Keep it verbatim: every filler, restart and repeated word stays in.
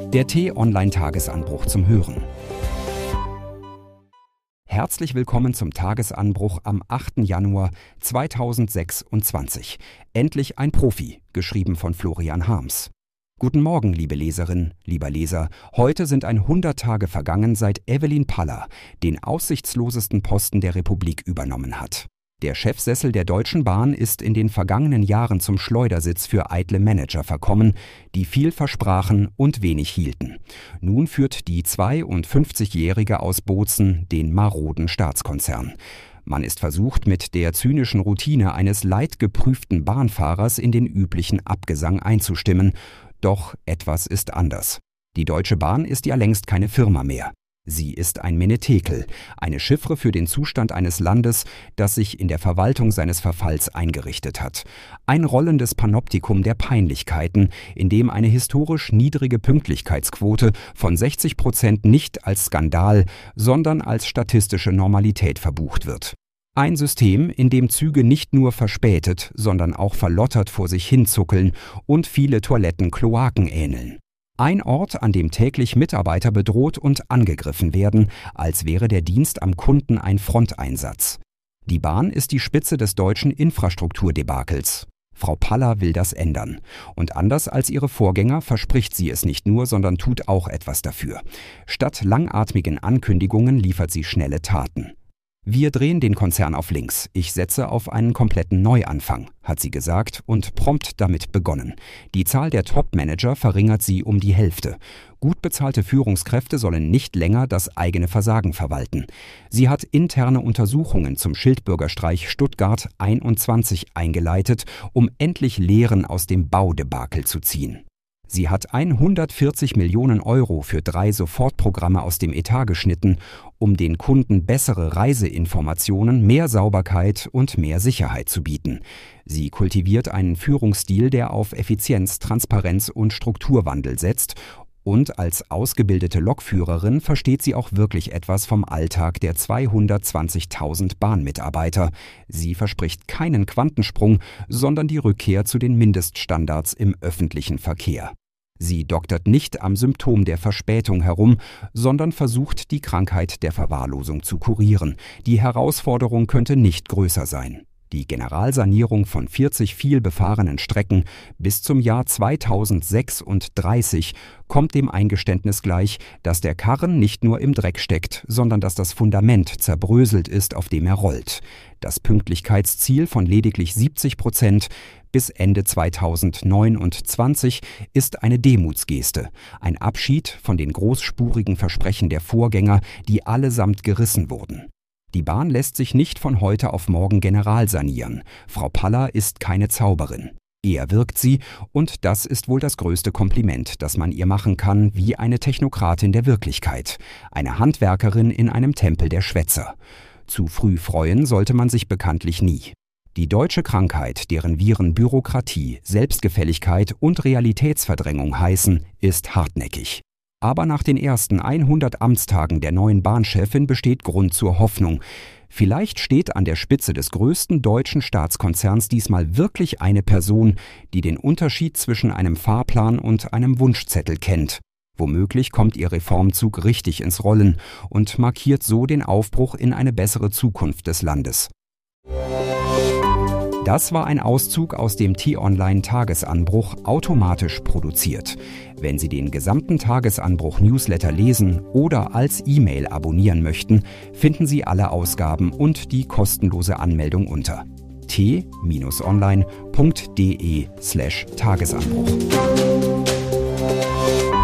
Der T-Online-Tagesanbruch zum Hören. Herzlich willkommen zum Tagesanbruch am achten Januar zweitausendsechsundzwanzig. Endlich ein Profi, geschrieben von Florian Harms. Guten Morgen, liebe Leserin, lieber Leser. Heute sind hundert Tage vergangen, seit Evelyn Paller den aussichtslosesten Posten der Republik übernommen hat. Der Chefsessel der Deutschen Bahn ist in den vergangenen Jahren zum Schleudersitz für eitle Manager verkommen, die viel versprachen und wenig hielten. Nun führt die zweiundfünfzigjährige aus Bozen den maroden Staatskonzern. Man ist versucht, mit der zynischen Routine eines leidgeprüften Bahnfahrers in den üblichen Abgesang einzustimmen. Doch etwas ist anders. Die Deutsche Bahn ist ja längst keine Firma mehr. Sie ist ein Menetekel, eine Chiffre für den Zustand eines Landes, das sich in der Verwaltung seines Verfalls eingerichtet hat. Ein rollendes Panoptikum der Peinlichkeiten, in dem eine historisch niedrige Pünktlichkeitsquote von sechzig Prozent nicht als Skandal, sondern als statistische Normalität verbucht wird. Ein System, in dem Züge nicht nur verspätet, sondern auch verlottert vor sich hinzuckeln und viele Toiletten Kloaken ähneln. Ein Ort, an dem täglich Mitarbeiter bedroht und angegriffen werden, als wäre der Dienst am Kunden ein Fronteinsatz. Die Bahn ist die Spitze des deutschen Infrastrukturdebakels. Frau Paller will das ändern. Und anders als ihre Vorgänger verspricht sie es nicht nur, sondern tut auch etwas dafür. Statt langatmigen Ankündigungen liefert sie schnelle Taten. Wir drehen den Konzern auf links. Ich setze auf einen kompletten Neuanfang, hat sie gesagt und prompt damit begonnen. Die Zahl der Top-Manager verringert sie um die Hälfte. Gut bezahlte Führungskräfte sollen nicht länger das eigene Versagen verwalten. Sie hat interne Untersuchungen zum Schildbürgerstreich Stuttgart einundzwanzig eingeleitet, um endlich Lehren aus dem Baudebakel zu ziehen. Sie hat hundertvierzig Millionen Euro für drei Sofortprogramme aus dem Etat geschnitten, um den Kunden bessere Reiseinformationen, mehr Sauberkeit und mehr Sicherheit zu bieten. Sie kultiviert einen Führungsstil, der auf Effizienz, Transparenz und Strukturwandel setzt. Und als ausgebildete Lokführerin versteht sie auch wirklich etwas vom Alltag der zweihundertzwanzigtausend Bahnmitarbeiter. Sie verspricht keinen Quantensprung, sondern die Rückkehr zu den Mindeststandards im öffentlichen Verkehr. Sie doktert nicht am Symptom der Verspätung herum, sondern versucht, die Krankheit der Verwahrlosung zu kurieren. Die Herausforderung könnte nicht größer sein. Die Generalsanierung von vierzig vielbefahrenen Strecken bis zum Jahr zweitausendsechsunddreißig kommt dem Eingeständnis gleich, dass der Karren nicht nur im Dreck steckt, sondern dass das Fundament zerbröselt ist, auf dem er rollt. Das Pünktlichkeitsziel von lediglich siebzig Prozent bis Ende zweitausendneunundzwanzig ist eine Demutsgeste, ein Abschied von den großspurigen Versprechen der Vorgänger, die allesamt gerissen wurden. Die Bahn lässt sich nicht von heute auf morgen generalsanieren. Frau Paller ist keine Zauberin. Eher wirkt sie, und das ist wohl das größte Kompliment, das man ihr machen kann, wie eine Technokratin der Wirklichkeit, eine Handwerkerin in einem Tempel der Schwätzer. Zu früh freuen sollte man sich bekanntlich nie. Die deutsche Krankheit, deren Viren Bürokratie, Selbstgefälligkeit und Realitätsverdrängung heißen, ist hartnäckig. Aber nach den ersten hundert Amtstagen der neuen Bahnchefin besteht Grund zur Hoffnung. Vielleicht steht an der Spitze des größten deutschen Staatskonzerns diesmal wirklich eine Person, die den Unterschied zwischen einem Fahrplan und einem Wunschzettel kennt. Womöglich kommt ihr Reformzug richtig ins Rollen und markiert so den Aufbruch in eine bessere Zukunft des Landes. Das war ein Auszug aus dem T-Online-Tagesanbruch, automatisch produziert. Wenn Sie den gesamten Tagesanbruch-Newsletter lesen oder als E-Mail abonnieren möchten, finden Sie alle Ausgaben und die kostenlose Anmeldung unter t-online punkt de slash Tagesanbruch.